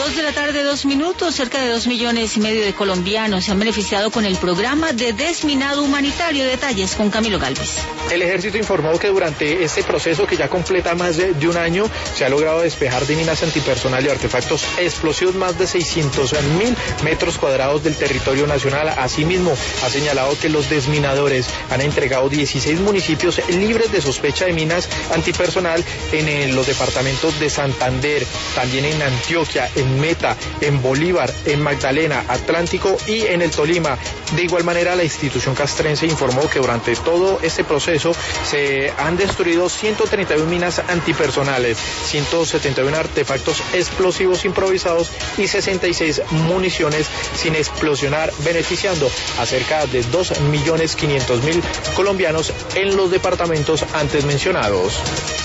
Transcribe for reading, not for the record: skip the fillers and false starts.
2 de la tarde, 2 minutos. Cerca de 2,5 millones de colombianos se han beneficiado con el programa de desminado humanitario. Detalles con Camilo Gálvez. El Ejército informó que durante este proceso, que ya completa más de un año, se ha logrado despejar de minas antipersonal y artefactos explosivos más de 600.000 metros cuadrados del territorio nacional. Asimismo, ha señalado que los desminadores han entregado 16 municipios libres de sospecha de minas antipersonal en los departamentos de Santander, también en Antioquia, en Meta, en Bolívar, en Magdalena, Atlántico y en el Tolima. De igual manera, la institución castrense informó que durante todo este proceso se han destruido 131 minas antipersonales, 171 artefactos explosivos improvisados y 66 municiones sin explosionar, beneficiando a cerca de 2,5 millones colombianos en los departamentos antes mencionados.